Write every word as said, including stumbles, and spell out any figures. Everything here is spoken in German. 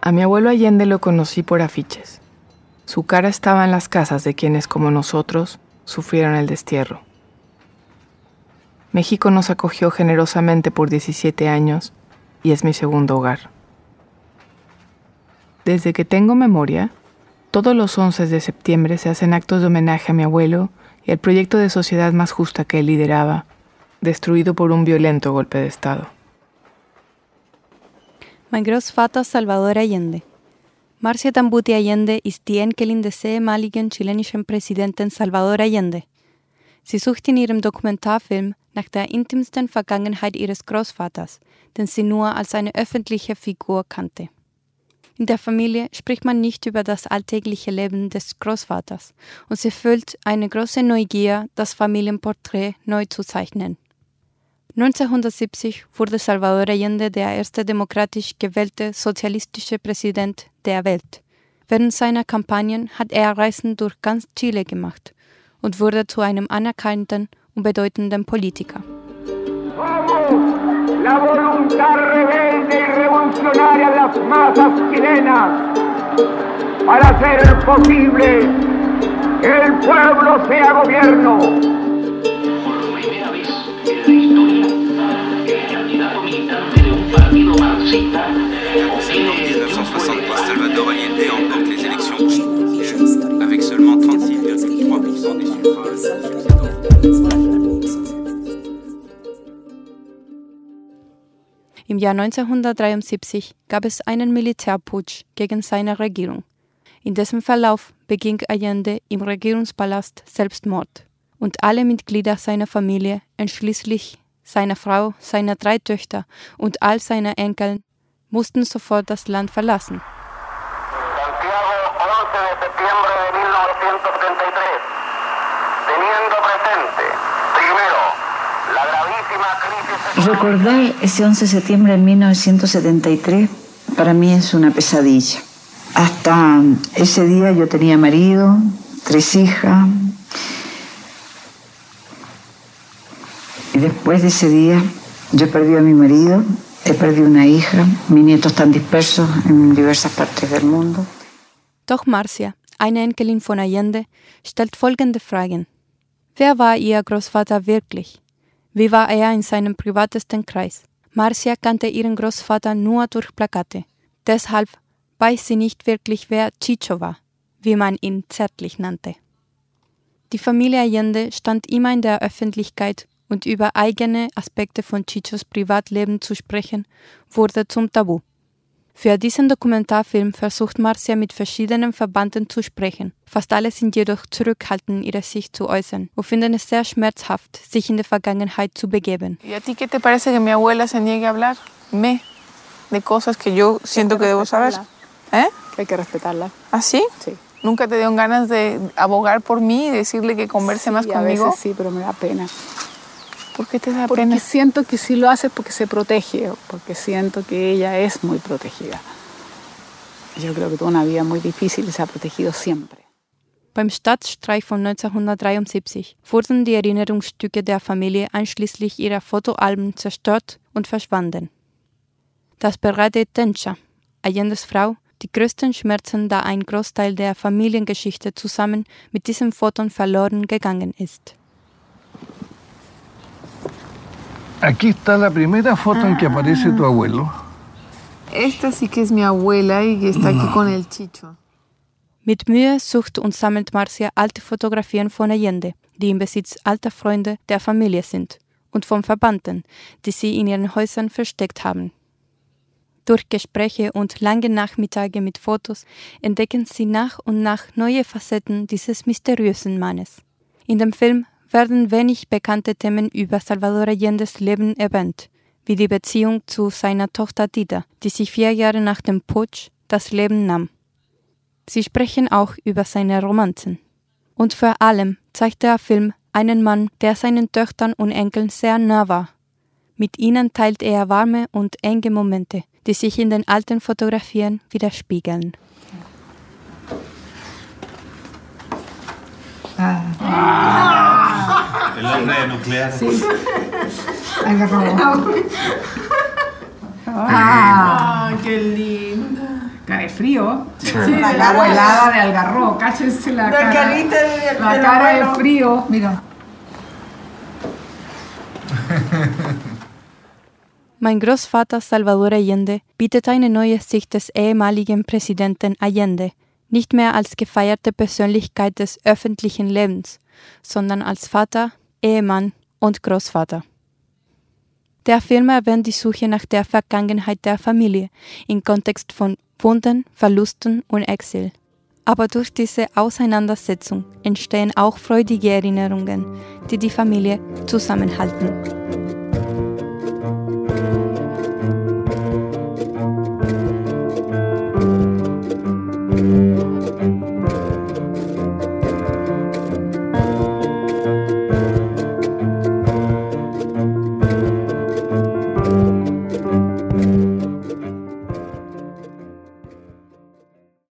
A mi abuelo Allende lo conocí por afiches. Su cara estaba en las casas de quienes, como nosotros, sufrieron el destierro. México nos acogió generosamente por diecisiete años y es mi segundo hogar. Desde que tengo memoria, todos los once de septiembre se hacen actos de homenaje a mi abuelo y al proyecto de sociedad más justa que él lideraba, destruido por un violento golpe de Estado. Mein Großvater Salvador Allende. Marcia Tambuti Allende ist die Enkelin des ehemaligen chilenischen Präsidenten Salvador Allende. Sie sucht in ihrem Dokumentarfilm nach der intimsten Vergangenheit ihres Großvaters, den sie nur als eine öffentliche Figur kannte. In der Familie spricht man nicht über das alltägliche Leben des Großvaters und sie fühlt eine große Neugier, das Familienporträt neu zu zeichnen. neunzehnhundertsiebzig wurde Salvador Allende der erste demokratisch gewählte sozialistische Präsident der Welt. Während seiner Kampagnen hat er Reisen durch ganz Chile gemacht und wurde zu einem anerkannten und bedeutenden Politiker. La voluntad rebelde y revolucionaria de las masas chilenas para hacer posible que el pueblo sea gobierno. Por primera vez en la historia, el candidato militante de un partido marxista En mille neuf cent soixante-dix, Salvador Allende emporte les élections avec seulement trente-six virgule trois pour cent des suffrages. Im Jahr neunzehnhundertdreiundsiebzig gab es einen Militärputsch gegen seine Regierung. In dessen Verlauf beging Allende im Regierungspalast Selbstmord. Und alle Mitglieder seiner Familie, einschließlich seiner Frau, seiner drei Töchter und all seiner Enkel, mussten sofort das Land verlassen. Santiago, once de septiembre de mil novecientos setenta y tres, teniendo presente, primero, la gravísima crisis... Recordar ese once de septiembre de mil novecientos setenta y tres para mí es una pesadilla. Hasta ese día yo tenía marido, tres hijas, y después de ese día yo perdí a mi marido, he perdido una hija, mis nietos están dispersos en diversas partes del mundo. Doch Marcia, eine Enkelin von Allende, stellt folgende Fragen. Wer war ihr Großvater wirklich? Wie war er in seinem privatesten Kreis? Marcia kannte ihren Großvater nur durch Plakate. Deshalb weiß sie nicht wirklich, wer Chicho war, wie man ihn zärtlich nannte. Die Familie Allende stand immer in der Öffentlichkeit und über eigene Aspekte von Chichos Privatleben zu sprechen, wurde zum Tabu. Für diesen Dokumentarfilm versucht Marcia mit verschiedenen Verbanden zu sprechen. Fast alle sind jedoch zurückhaltend, ihre Sicht zu äußern und finden es sehr schmerzhaft, sich in die Vergangenheit zu begeben. ¿Y a ti qué te parece que mi abuela se niegue a hablar? Me, de cosas que yo siento que debo saber. ¿Eh? Que hay que respetarla. ¿Ah, sí? Sí. ¿Nunca te dieron ganas de abogar por mí y decirle que converse sí, más a conmigo? veces sí, pero me da pena. ¿Por qué te da Porque pena? siento que sí lo hace porque se protege, porque siento que ella es muy protegida. Yo creo que tuvo una vida muy difícil y se ha protegido siempre. Beim Staatsstreich von neunzehnhundertdreiundsiebzig wurden die Erinnerungsstücke der Familie einschließlich ihrer Fotoalben zerstört und verschwanden. Das bereitet Tencha, Allendes Frau, die größten Schmerzen, da ein Großteil der Familiengeschichte zusammen mit diesen Fotos verloren gegangen ist. Aquí está la primera foto en que aparece tu abuelo. Esta sí que es mi abuela y está aquí con el Chicho. Mit Mühe sucht und sammelt Marcia alte Fotografien von Allende, die im Besitz alter Freunde der Familie sind, und von Verwandten, die sie in ihren Häusern versteckt haben. Durch Gespräche und lange Nachmittage mit Fotos entdecken sie nach und nach neue Facetten dieses mysteriösen Mannes. In dem Film werden wenig bekannte Themen über Salvador Allendes Leben erwähnt, wie die Beziehung zu seiner Tochter Dida, die sich vier Jahre nach dem Putsch das Leben nahm. Sie sprechen auch über seine Romanzen. Und vor allem zeigt der Film einen Mann, der seinen Töchtern und Enkeln sehr nah war. Mit ihnen teilt er warme und enge Momente, die sich in den alten Fotografien widerspiegeln. Ah. Ah. El hombre nuclear. Sí. Agarró. Ah, qué linda. cara de frío. Sí. Sí, la cara helada de Algarrobo, cáchense la, la cara, carita de, la de cara de frío. Mira. Mein Großvater Salvador Allende bietet eine neue Sicht des ehemaligen Präsidenten Allende, nicht mehr als gefeierte Persönlichkeit des öffentlichen Lebens, sondern als Vater, Ehemann und Großvater. Der Film erwähnt die Suche nach der Vergangenheit der Familie im Kontext von Wunden, Verlusten und Exil. Aber durch diese Auseinandersetzung entstehen auch freudige Erinnerungen, die die Familie zusammenhalten.